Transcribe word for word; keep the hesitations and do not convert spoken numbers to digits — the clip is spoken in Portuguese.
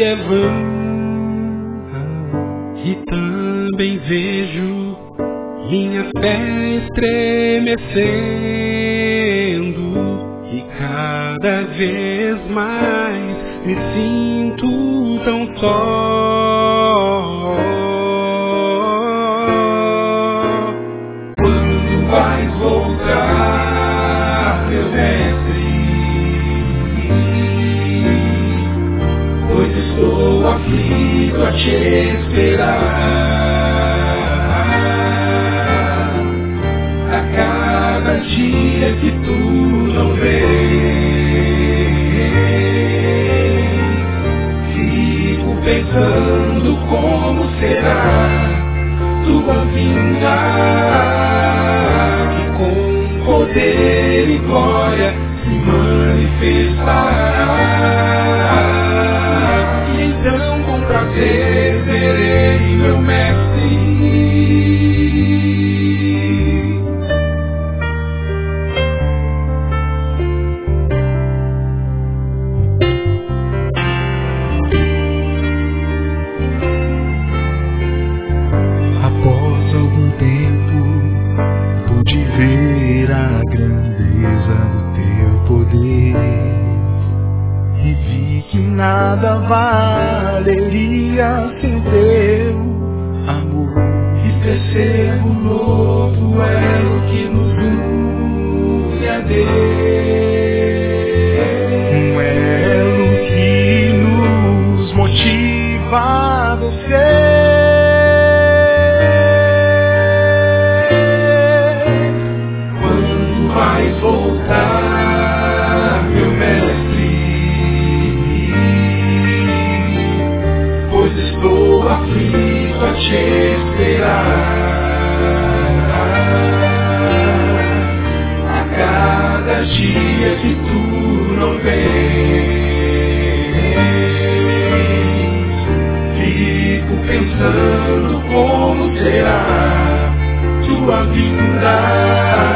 levanta, e também vejo minha fé estremecendo, e cada vez mais me sinto tão só. Quando vais voltar, meu mestre? Pois estou aflito a te esperar. A cada dia que tu não vens, fico pensando como será tua vinda, que com poder e glória se manifestará. E então com prazer verei meu mestre. Após algum tempo, pude ver a grandeza do teu poder e vi que nada valeria sem teu amor. E percebo um novo elo que nos une a Deus. Um elo que nos motiva a vencer. Quando vais voltar, meu mestre? Pois estou aflito a te esperar. A cada dia que tu não vens, fico pensando como será tua vinda.